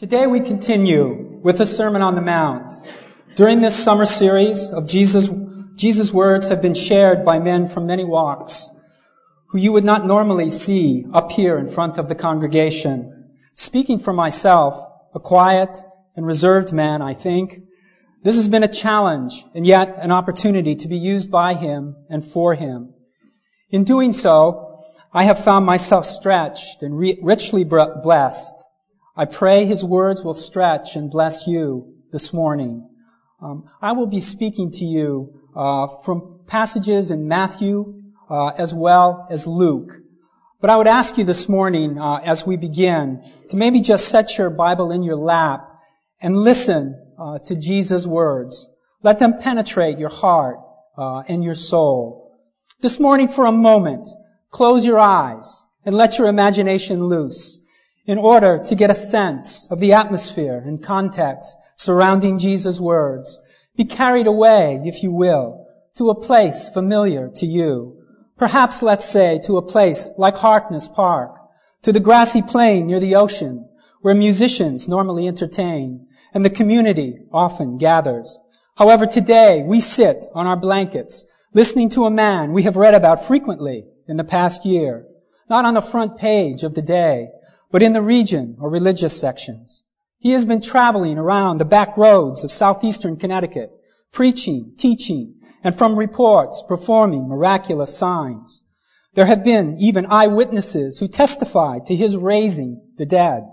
Today we continue with the Sermon on the Mount. During this summer series of Jesus' words have been shared by men from many walks who you would not normally see up here in front of the congregation. Speaking for myself, a quiet and reserved man, I think, this has been a challenge and yet an opportunity to be used by Him and for Him. In doing so, I have found myself stretched and richly blessed. I pray His words will stretch and bless you this morning. I will be speaking to you from passages in Matthew as well as Luke. But I would ask you this morning, as we begin, to maybe just set your Bible in your lap and listen to Jesus' words. Let them penetrate your heart and your soul. This morning, for a moment, close your eyes and let your imagination loose in order to get a sense of the atmosphere and context surrounding Jesus' words. Be carried away, if you will, to a place familiar to you. Perhaps, let's say, to a place like Harkness Park, to the grassy plain near the ocean, where musicians normally entertain, and the community often gathers. However, today we sit on our blankets, listening to a man we have read about frequently in the past year, not on the front page of the day, but in the region or religious sections. He has been traveling around the back roads of southeastern Connecticut, preaching, teaching, and from reports performing miraculous signs. There have been even eyewitnesses who testified to his raising the dead.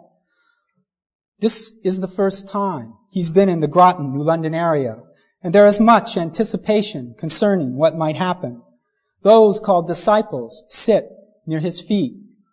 This is the first time he's been in the Groton, New London area, and there is much anticipation concerning what might happen. Those called disciples sit near his feet.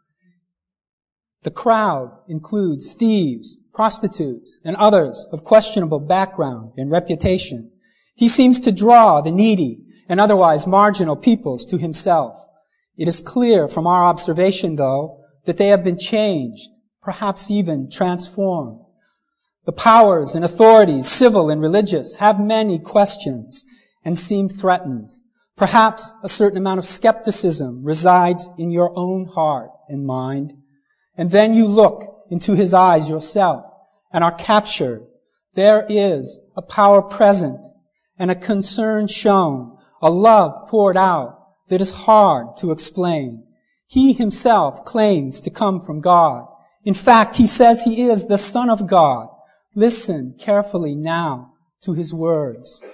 The crowd includes thieves, prostitutes, and others of questionable background and reputation. He seems to draw the needy and otherwise marginal peoples to himself. It is clear from our observation, though, that they have been changed, perhaps even transformed. The powers and authorities, civil and religious, have many questions and seem threatened. Perhaps a certain amount of skepticism resides in your own heart and mind. And then you look into his eyes yourself and are captured. There is a power present and a concern shown, a love poured out that is hard to explain. He himself claims to come from God. In fact, he says he is the Son of God. Listen carefully now to his words.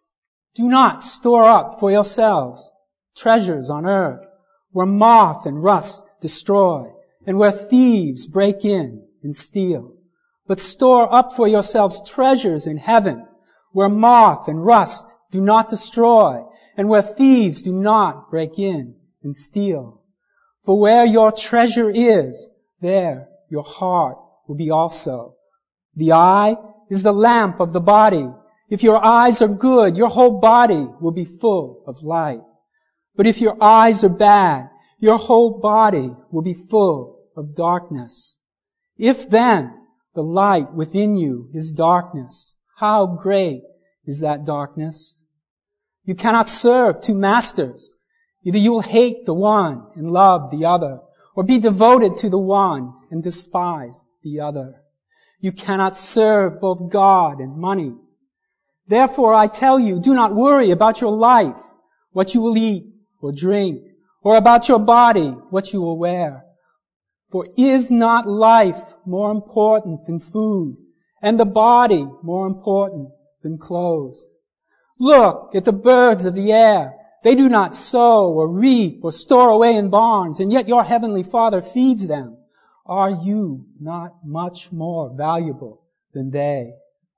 Do not store up for yourselves treasures on earth, where moth and rust destroy, and where thieves break in and steal. But store up for yourselves treasures in heaven, where moth and rust do not destroy, and where thieves do not break in and steal. For where your treasure is, there your heart will be also. The eye is the lamp of the body. If your eyes are good, your whole body will be full of light. But if your eyes are bad, your whole body will be full of darkness. If then the light within you is darkness, how great is that darkness? You cannot serve two masters. Either you will hate the one and love the other, or be devoted to the one and despise the other. You cannot serve both God and money. Therefore I tell you, do not worry about your life, what you will eat or drink, or about your body, what you will wear. For is not life more important than food, and the body more important than clothes? Look at the birds of the air. They do not sow or reap or store away in barns, and yet your heavenly Father feeds them. Are you not much more valuable than they?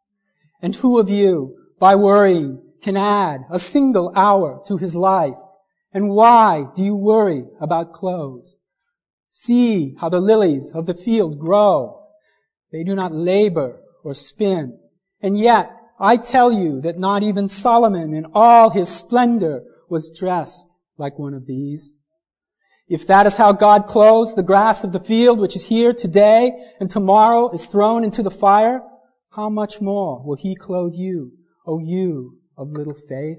And who of you, by worrying, can add a single hour to his life? And why do you worry about clothes? See how the lilies of the field grow. They do not labor or spin. And yet, I tell you that not even Solomon in all his splendor was dressed like one of these. If that is how God clothes the grass of the field, which is here today and tomorrow is thrown into the fire, how much more will He clothe you, O you of little faith?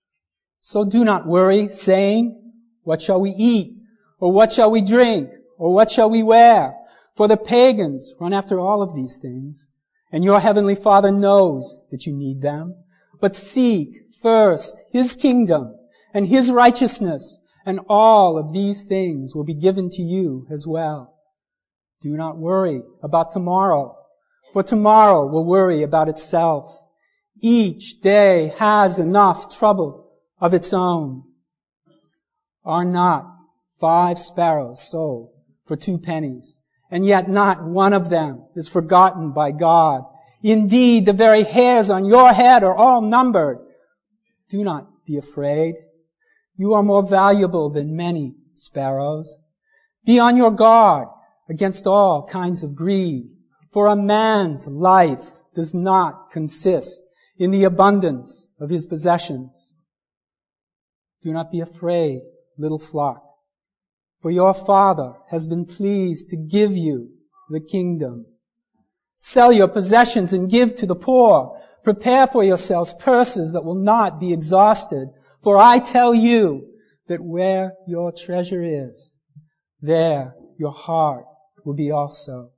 So do not worry, saying, what shall we eat? Or what shall we drink? Or what shall we wear? For the pagans run after all of these things, and your heavenly Father knows that you need them. But seek first His kingdom and His righteousness, and all of these things will be given to you as well. Do not worry about tomorrow, for tomorrow will worry about itself. Each day has enough trouble of its own. Are not 5 sparrows sold for 2 pennies, and yet not one of them is forgotten by God? Indeed, the very hairs on your head are all numbered. Do not be afraid. You are more valuable than many sparrows. Be on your guard against all kinds of greed, for a man's life does not consist in the abundance of his possessions. Do not be afraid, little flock, for your Father has been pleased to give you the kingdom. Sell your possessions and give to the poor. Prepare for yourselves purses that will not be exhausted, for I tell you that where your treasure is, there your heart will be also.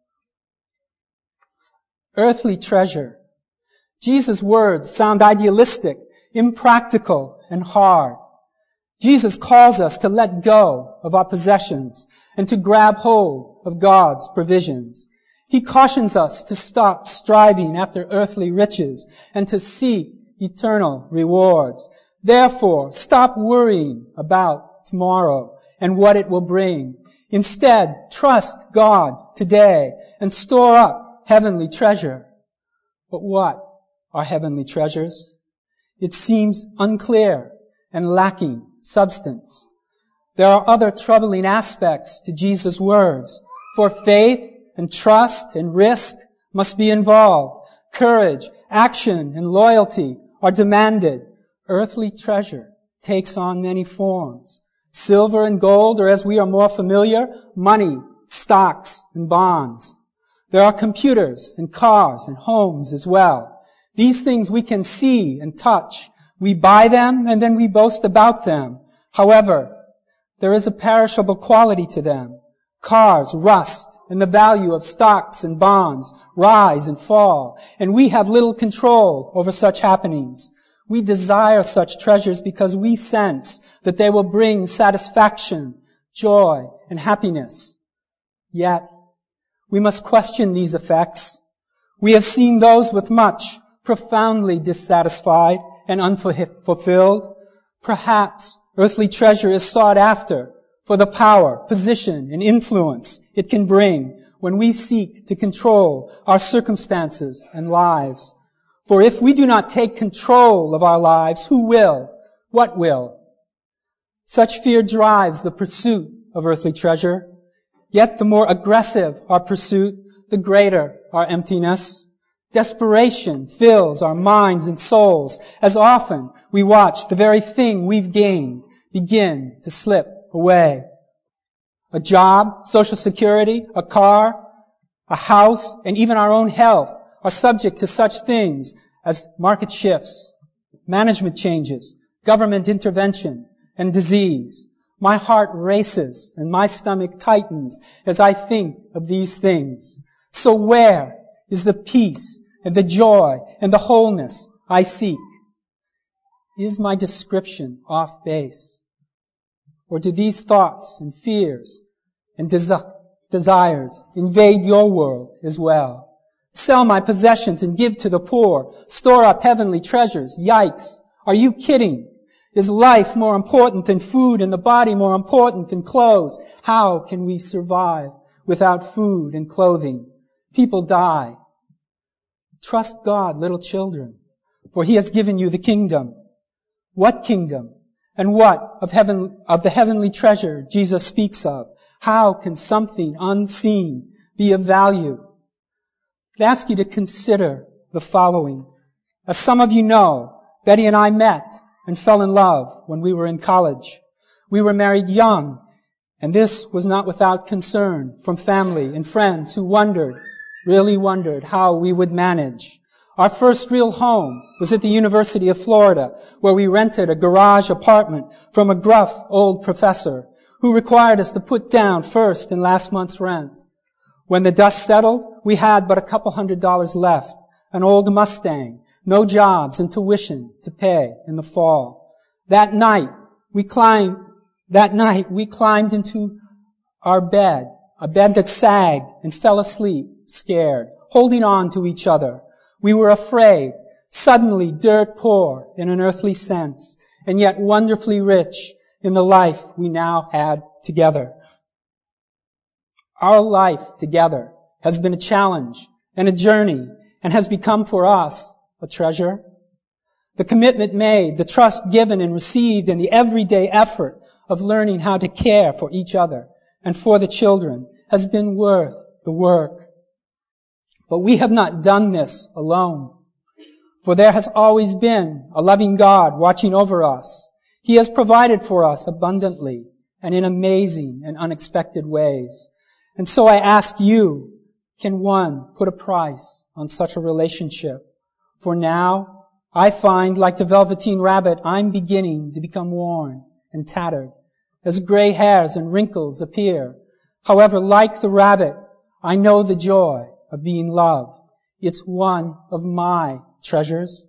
Earthly treasure. Jesus' words sound idealistic, impractical, and hard. Jesus calls us to let go of our possessions and to grab hold of God's provisions. He cautions us to stop striving after earthly riches and to seek eternal rewards. Therefore, stop worrying about tomorrow and what it will bring. Instead, trust God today and store up heavenly treasure. But what are heavenly treasures? It seems unclear and lacking substance. There are other troubling aspects to Jesus' words. For faith and trust and risk must be involved. Courage, action, and loyalty are demanded. Earthly treasure takes on many forms. Silver and gold, or as we are more familiar, money, stocks, and bonds. There are computers and cars and homes as well. These things we can see and touch. We buy them and then we boast about them. However, there is a perishable quality to them. Cars rust, and the value of stocks and bonds rise and fall, and we have little control over such happenings. We desire such treasures because we sense that they will bring satisfaction, joy, and happiness. Yet, we must question these effects. We have seen those with much profoundly dissatisfied and unfulfilled. Perhaps earthly treasure is sought after for the power, position, and influence it can bring when we seek to control our circumstances and lives. For if we do not take control of our lives, who will? What will? Such fear drives the pursuit of earthly treasure. Yet the more aggressive our pursuit, the greater our emptiness. Desperation fills our minds and souls as often we watch the very thing we've gained begin to slip away. A job, social security, a car, a house, and even our own health are subject to such things as market shifts, management changes, government intervention, and disease. My heart races and my stomach tightens as I think of these things. So where is the peace and the joy and the wholeness I seek? Is my description off base? Or do these thoughts and fears and desires invade your world as well? Sell my possessions and give to the poor. Store up heavenly treasures. Yikes. Are you kidding? Is life more important than food and the body more important than clothes? How can we survive without food and clothing? People die. Trust God, little children, for He has given you the kingdom. What kingdom? And what of the heavenly treasure Jesus speaks of? How can something unseen be of value? I'd ask you to consider the following. As some of you know, Betty and I met and fell in love when we were in college. We were married young, and this was not without concern from family and friends who really wondered how we would manage. Our first real home was at the University of Florida, where we rented a garage apartment from a gruff old professor who required us to put down first and last month's rent. When the dust settled, we had but a couple $100 left, an old Mustang, no jobs and tuition to pay in the fall. That night we climbed into our bed, a bed that sagged, and fell asleep, scared, holding on to each other. We were afraid, suddenly dirt poor in an earthly sense, and yet wonderfully rich in the life we now had together. Our life together has been a challenge and a journey, and has become for us a treasure. The commitment made, the trust given and received, and the everyday effort of learning how to care for each other and for the children has been worth the work. But we have not done this alone, for there has always been a loving God watching over us. He has provided for us abundantly and in amazing and unexpected ways. And so I ask you, can one put a price on such a relationship? For now, I find, like the Velveteen Rabbit, I'm beginning to become worn and tattered as gray hairs and wrinkles appear. However, like the rabbit, I know the joy of being loved. It's one of my treasures.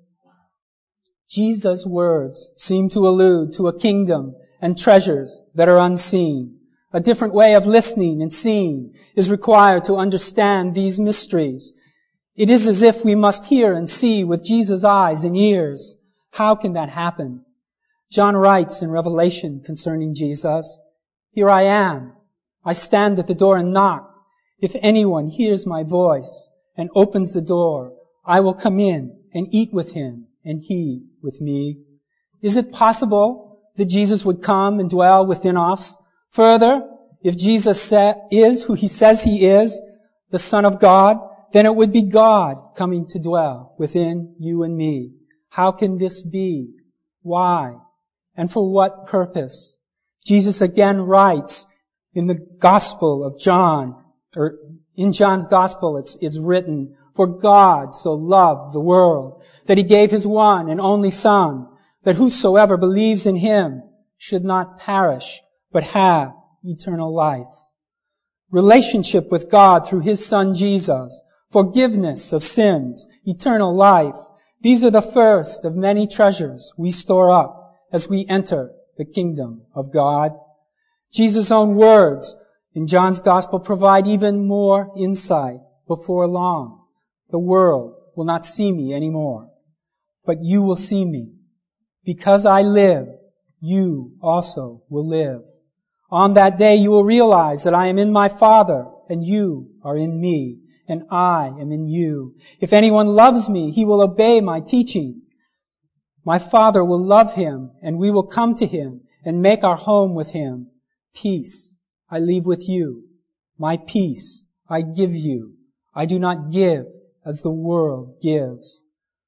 Jesus' words seem to allude to a kingdom and treasures that are unseen. A different way of listening and seeing is required to understand these mysteries. It is as if we must hear and see with Jesus' eyes and ears. How can that happen? John writes in Revelation concerning Jesus, "Here I am. I stand at the door and knock. If anyone hears my voice and opens the door, I will come in and eat with him and he with me." Is it possible that Jesus would come and dwell within us? Further, if Jesus is who he says he is, the Son of God, then it would be God coming to dwell within you and me. How can this be? Why? And for what purpose? Jesus again writes in the Gospel of John, or in John's Gospel it's written, "For God so loved the world that he gave his one and only Son, that whosoever believes in him should not perish, but have eternal life." Relationship with God through his Son Jesus, forgiveness of sins, eternal life. These are the first of many treasures we store up as we enter the kingdom of God. Jesus' own words in John's Gospel provide even more insight. Before long, the world will not see me anymore, but you will see me. Because I live, you also will live. On that day you will realize that I am in my Father, and you are in me, and I am in you. If anyone loves me, he will obey my teaching. My Father will love him, and we will come to him and make our home with him. Peace I leave with you. My peace I give you. I do not give as the world gives.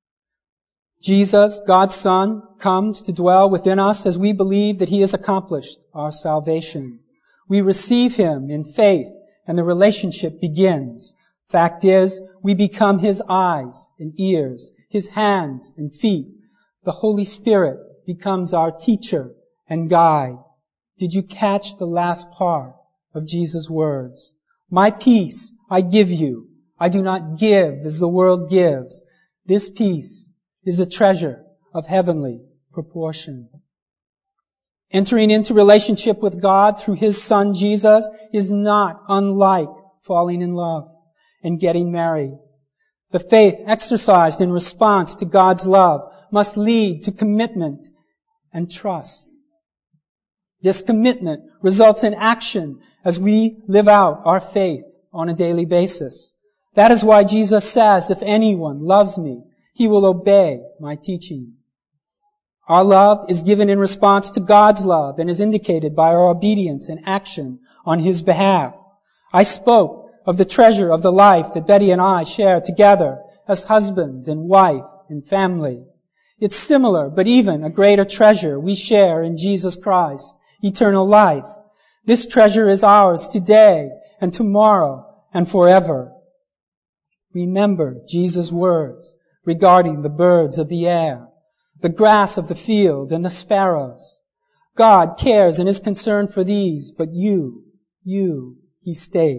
Jesus, God's Son, comes to dwell within us as we believe that he has accomplished our salvation. We receive him in faith, and the relationship begins. Fact is, we become his eyes and ears, his hands and feet. The Holy Spirit becomes our teacher and guide. Did you catch the last part of Jesus' words? My peace I give you. I do not give as the world gives. This peace is a treasure of heavenly proportion. Entering into relationship with God through his Son Jesus is not unlike falling in love and getting married. The faith exercised in response to God's love must lead to commitment and trust. This commitment results in action as we live out our faith on a daily basis. That is why Jesus says, if anyone loves me, he will obey my teaching. Our love is given in response to God's love and is indicated by our obedience and action on his behalf. I spoke of the treasure of the life that Betty and I share together as husband and wife and family. It's similar, but even a greater treasure we share in Jesus Christ, eternal life. This treasure is ours today and tomorrow and forever. Remember Jesus' words regarding the birds of the air, the grass of the field, and the sparrows. God cares and is concerned for these, but you, he states,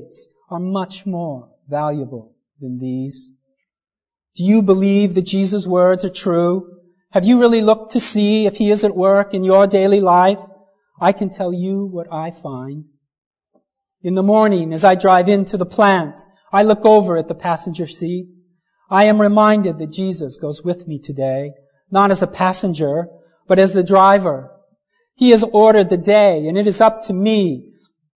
are much more valuable than these. Do you believe that Jesus' words are true? Have you really looked to see if He is at work in your daily life? I can tell you what I find. In the morning, as I drive into the plant, I look over at the passenger seat. I am reminded that Jesus goes with me today, not as a passenger, but as the driver. He has ordered the day, and it is up to me.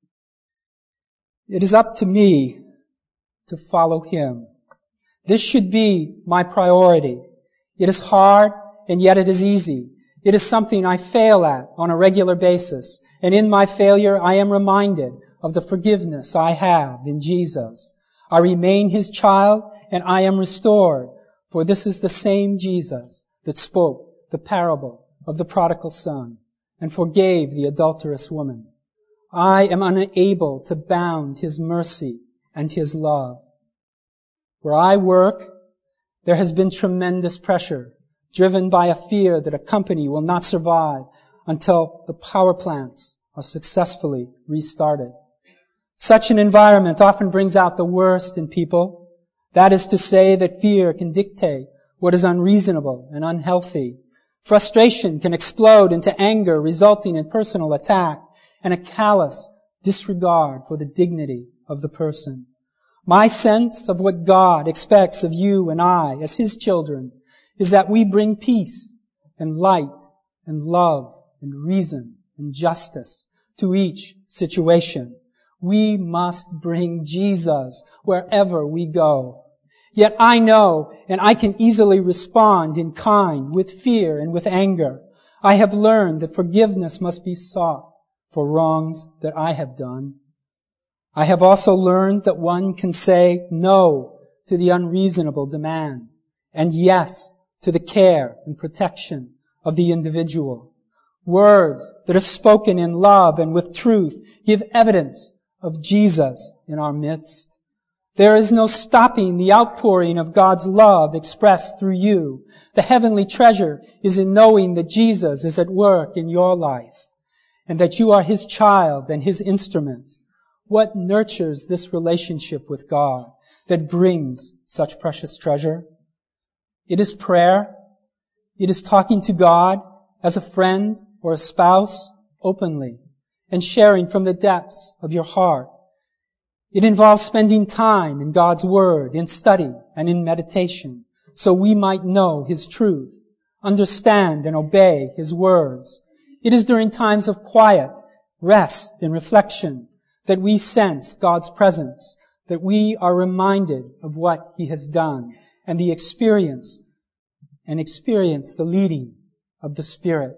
It is up to me to follow Him. This should be my priority. It is hard, and yet it is easy. It is something I fail at on a regular basis, and in my failure I am reminded of the forgiveness I have in Jesus. I remain His child, and I am restored, for this is the same Jesus that spoke the parable of the prodigal son and forgave the adulterous woman. I am unable to bound His mercy and His love. Where I work, there has been tremendous pressure, driven by a fear that a company will not survive until the power plants are successfully restarted. Such an environment often brings out the worst in people. That is to say that fear can dictate what is unreasonable and unhealthy. Frustration can explode into anger, resulting in personal attack and a callous disregard for the dignity of the person. My sense of what God expects of you and I as His children is that we bring peace and light and love and reason and justice to each situation. We must bring Jesus wherever we go. Yet I know, and I can easily respond in kind with fear and with anger. I have learned that forgiveness must be sought for wrongs that I have done. I have also learned that one can say no to the unreasonable demand and yes to the care and protection of the individual. Words that are spoken in love and with truth give evidence of Jesus in our midst. There is no stopping the outpouring of God's love expressed through you. The heavenly treasure is in knowing that Jesus is at work in your life and that you are His child and His instrument. What nurtures this relationship with God that brings such precious treasure? It is prayer. It is talking to God as a friend or a spouse openly and sharing from the depths of your heart. It involves spending time in God's Word, in study and in meditation, so we might know His truth, understand and obey His words. It is during times of quiet, rest and reflection that we sense God's presence, that we are reminded of what He has done and experience the leading of the Spirit.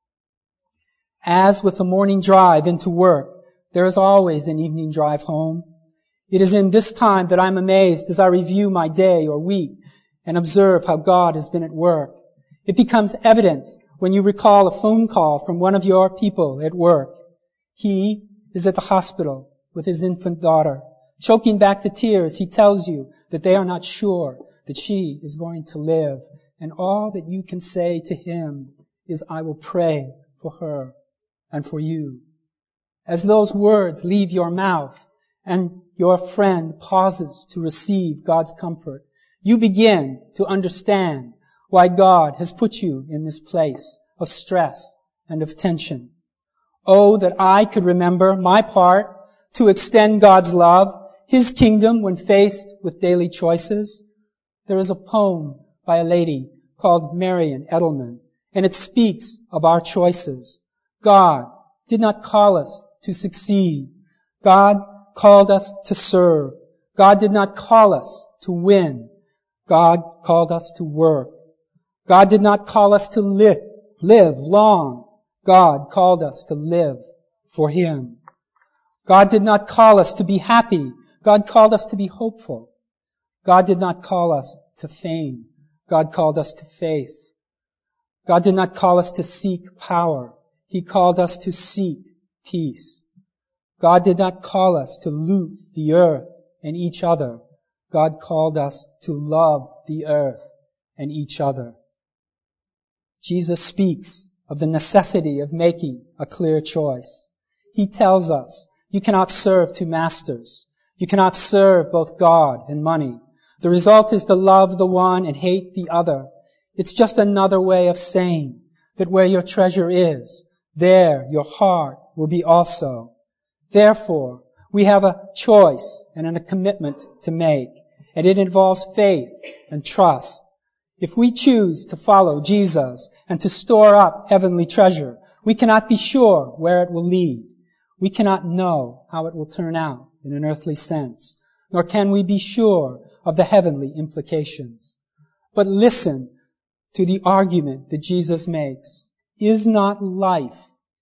As with the morning drive into work, there is always an evening drive home. It is in this time that I'm amazed as I review my day or week and observe how God has been at work. It becomes evident when you recall a phone call from one of your people at work. He is at the hospital with his infant daughter. Choking back the tears, he tells you that they are not sure that she is going to live. And all that you can say to him is, I will pray for her and for you. As those words leave your mouth and your friend pauses to receive God's comfort, you begin to understand why God has put you in this place of stress and of tension. Oh, that I could remember my part to extend God's love, His kingdom when faced with daily choices. There is a poem by a lady called Marian Edelman, and it speaks of our choices. God did not call us to succeed. God called us to serve. God did not call us to win. God called us to work. God did not call us to live long. God called us to live for Him. God did not call us to be happy. God called us to be hopeful. God did not call us to fame. God called us to faith. God did not call us to seek power. He called us to seek peace. God did not call us to loot the earth and each other. God called us to love the earth and each other. Jesus speaks of the necessity of making a clear choice. He tells us, you cannot serve two masters. You cannot serve both God and money. The result is to love the one and hate the other. It's just another way of saying that where your treasure is, there your heart will be also. Therefore, we have a choice and a commitment to make, and it involves faith and trust. If we choose to follow Jesus and to store up heavenly treasure, we cannot be sure where it will lead. We cannot know how it will turn out in an earthly sense, nor can we be sure of the heavenly implications. But listen to the argument that Jesus makes. Is not life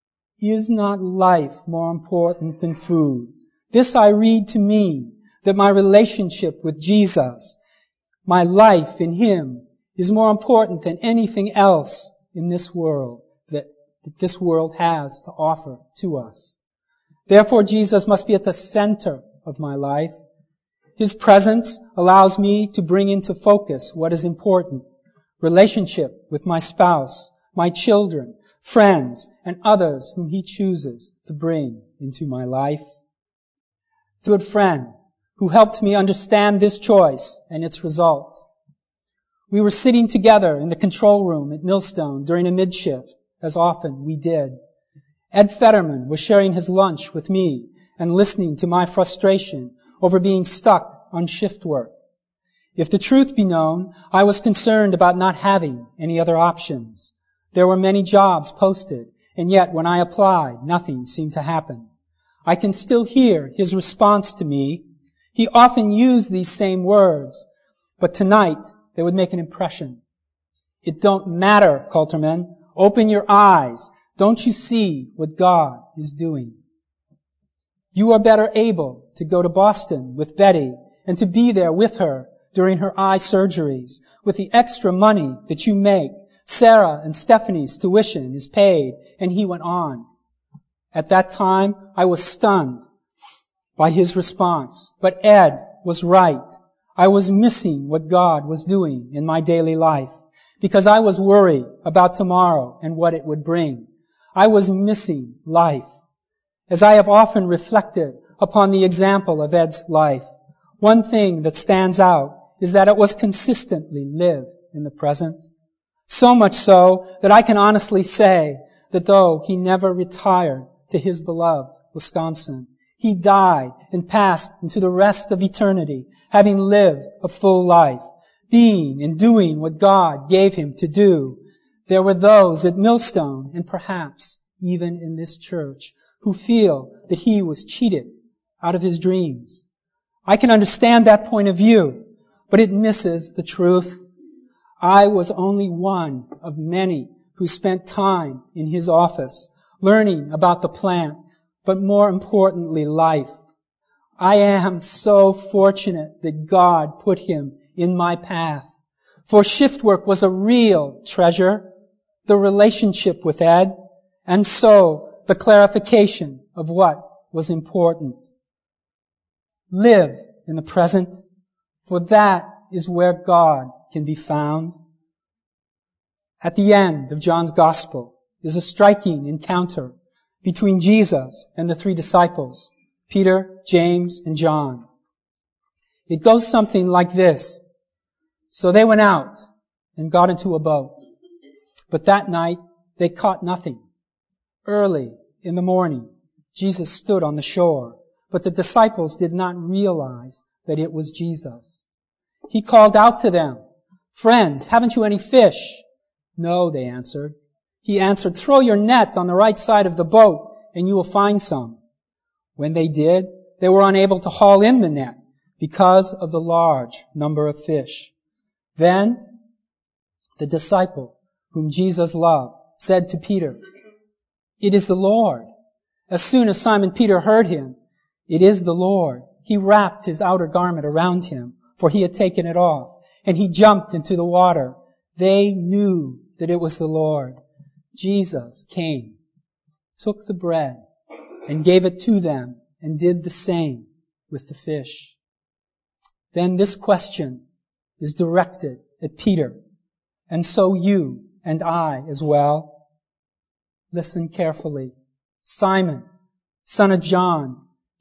more important than food? This I read to mean that my relationship with Jesus, my life in Him, is more important than anything else in this world that this world has to offer to us. Therefore, Jesus must be at the center of my life. His presence allows me to bring into focus what is important. Relationship with my spouse, my children, friends, and others whom He chooses to bring into my life. A good friend who helped me understand this choice and its result. We were sitting together in the control room at Millstone during a mid-shift, as often we did. Ed Fetterman was sharing his lunch with me and listening to my frustration over being stuck on shift work. If the truth be known, I was concerned about not having any other options. There were many jobs posted, and yet when I applied, nothing seemed to happen. I can still hear his response to me. He often used these same words, but tonight they would make an impression. It don't matter, Coulterman. Open your eyes. Don't you see what God is doing? You are better able to go to Boston with Betty and to be there with her during her eye surgeries. With the extra money that you make, Sarah and Stephanie's tuition is paid, and he went on. At that time, I was stunned by his response. But Ed was right. I was missing what God was doing in my daily life because I was worried about tomorrow and what it would bring. I was missing life. As I have often reflected upon the example of Ed's life, one thing that stands out is that it was consistently lived in the present. So much so that I can honestly say that though he never retired to his beloved Wisconsin, he died and passed into the rest of eternity, having lived a full life, being and doing what God gave him to do. There were those at Millstone, and perhaps even in this church, who feel that he was cheated out of his dreams. I can understand that point of view, but it misses the truth. I was only one of many who spent time in his office, learning about the plant, but more importantly, life. I am so fortunate that God put him in my path. For shift work was a real treasure, the relationship with Ed, and so the clarification of what was important. Live in the present, for that is where God can be found. At the end of John's Gospel is a striking encounter between Jesus and the three disciples, Peter, James, and John. It goes something like this. So they went out and got into a boat. But that night they caught nothing. Early in the morning, Jesus stood on the shore, but the disciples did not realize that it was Jesus. He called out to them, "Friends, haven't you any fish?" "No," they answered. He answered, "Throw your net on the right side of the boat, and you will find some." When they did, they were unable to haul in the net because of the large number of fish. Then the disciple whom Jesus loved said to Peter, "It is the Lord." As soon as Simon Peter heard him, "It is the Lord," he wrapped his outer garment around him, for he had taken it off, and he jumped into the water. They knew that it was the Lord. Jesus came, took the bread, and gave it to them, and did the same with the fish. Then this question is directed at Peter, and so you and I as well. Listen carefully. Simon, son of John,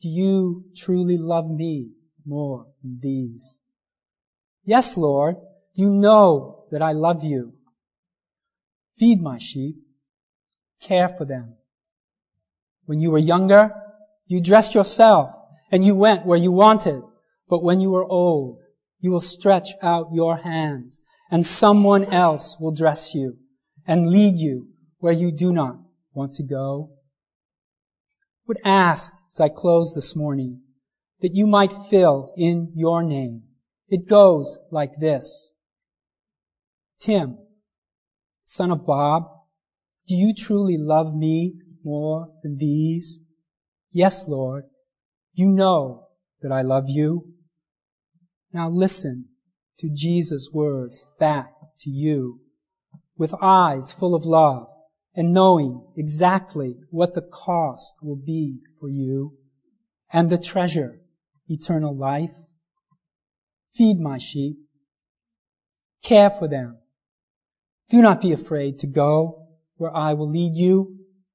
Do you truly love me more than these? Yes, Lord, you know that I love you. Feed my sheep. Care for them. When you were younger, you dressed yourself and you went where you wanted. But when you are old, you will stretch out your hands and someone else will dress you and lead you where you do not want to go. I would ask as I close this morning that you might fill in your name. It goes like this. Tim, son of Bob, do you truly love me more than these? Yes, Lord, you know that I love you. Now listen to Jesus' words back to you with eyes full of love and knowing exactly what the cost will be for you and the treasure, eternal life. Feed my sheep. Care for them. Do not be afraid to go where I will lead you.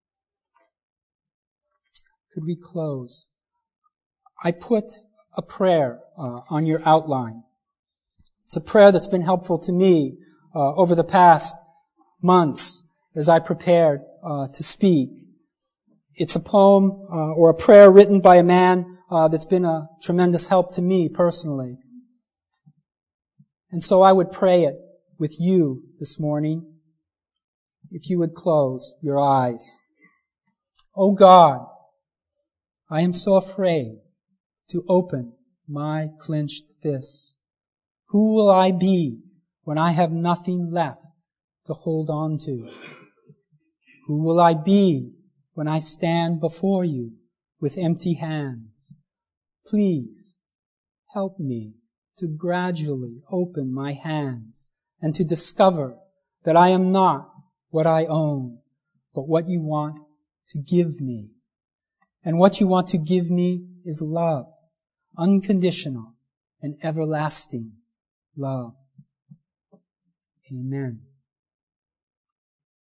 Could we close? I put a prayer on your outline. It's a prayer that's been helpful to me over the past months as I prepared to speak. It's a poem or a prayer written by a man that's been a tremendous help to me personally. And so I would pray it with you this morning, if you would close your eyes. Oh God, I am so afraid to open my clenched fists. Who will I be when I have nothing left to hold on to? Who will I be when I stand before you with empty hands? Please help me to gradually open my hands and to discover that I am not what I own, but what you want to give me. And what you want to give me is love, unconditional and everlasting love. Amen.